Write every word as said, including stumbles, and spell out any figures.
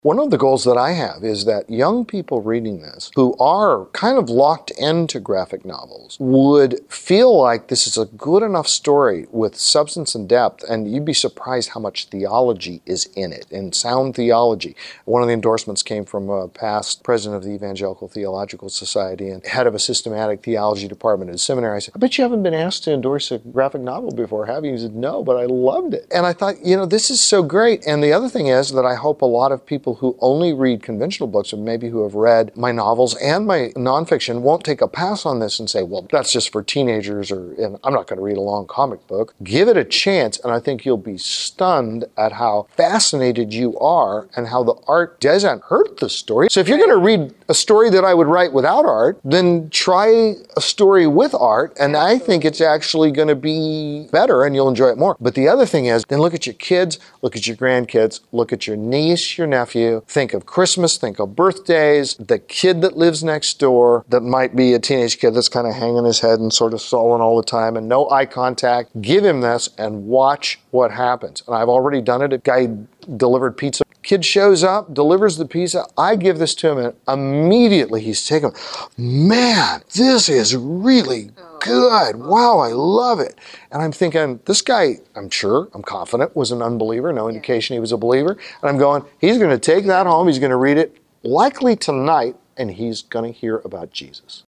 One of the goals that I have is that young people reading this, who are kind of locked into graphic novels, would feel like this is a good enough story with substance and depth, and you'd be surprised how much theology is in it, and sound theology. One of the endorsements came from a past president of the Evangelical Theological Society and head of a systematic theology department at a seminary. I said, I bet you haven't been asked to endorse a graphic novel before, have you? He said, no, but I loved it. And I thought, you know, this is so great. And the other thing is that I hope a lot of people who only read conventional books, or maybe who have read my novels and my nonfiction, won't take a pass on this and say, well, that's just for teenagers, or and I'm not going to read a long comic book. Give it a chance, and I think you'll be stunned at how fascinated you are and how the art doesn't hurt the story. So if you're going to read a story that I would write without art, then try a story with art, and I think it's actually going to be better and you'll enjoy it more. But the other thing is, then look at your kids, look at your grandkids, look at your niece, your nephew. Think of Christmas, think of birthdays, the kid that lives next door that might be a teenage kid that's kind of hanging his head and sort of sullen all the time and no eye contact. Give him this and watch what happens. And I've already done it. A guy delivered pizza. Kid shows up, delivers the pizza. I give this to him, and immediately he's taken, man, this is really good. Wow, I love it. And I'm thinking, this guy, I'm sure, I'm confident, was an unbeliever. No indication he was a believer. And I'm going, he's going to take that home. He's going to read it likely tonight, and he's going to hear about Jesus.